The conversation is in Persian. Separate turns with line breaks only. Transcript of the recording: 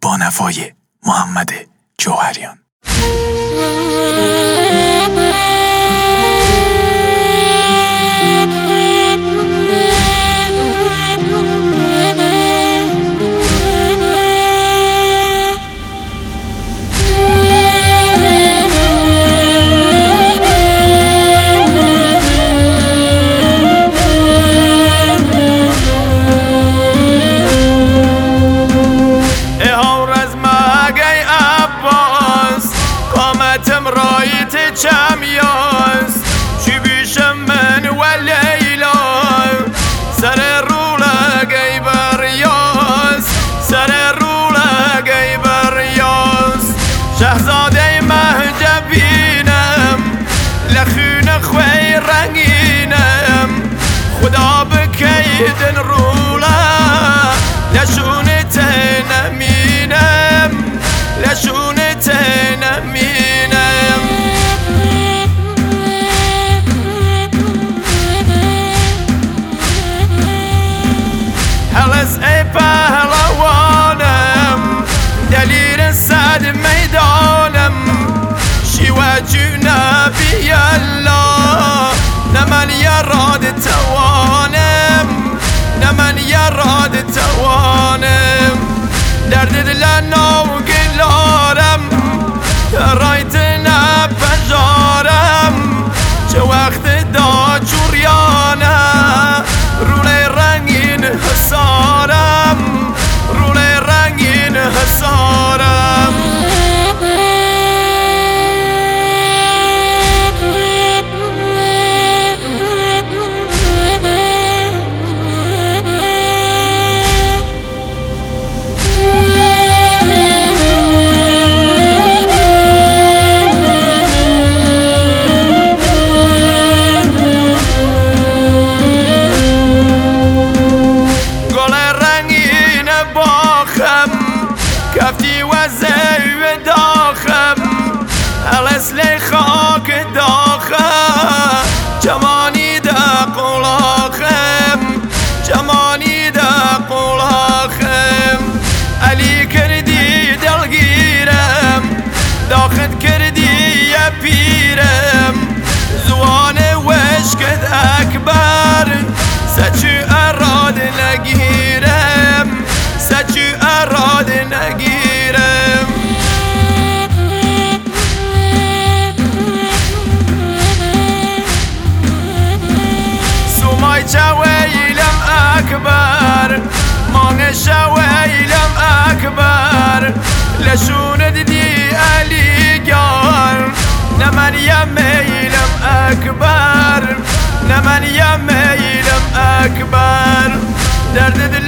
با نوای محمد جوهریان.
شهزاده مهجبینم لخون خوی رنگینم خدا بکیدن رولا لشون تنمینم لشون تنمینم هلس ای پهلوانم دلیر صد میدانم شیوه جنبی الله نمن یراد توانم نمن یراد توانم درد دلنا و گلارم رایت نپجارم چه وقت دا چوریانه روله رنگین حسارم روله رنگین حسارم كفتي وزي وداخم هلس لي خاك داخم جماني دا قلاخم جماني دا قلاخم علي كردي دلگيرم داخد كردي يا بيرم زوان وشكد اكبر سچو اراد نگيرم سچو اراد نگیرم سومای چویلم اکبر مانگ شویلم اکبر لشون دیدی علی گار نمن یمیلم اکبر نمن یمیلم اکبر درد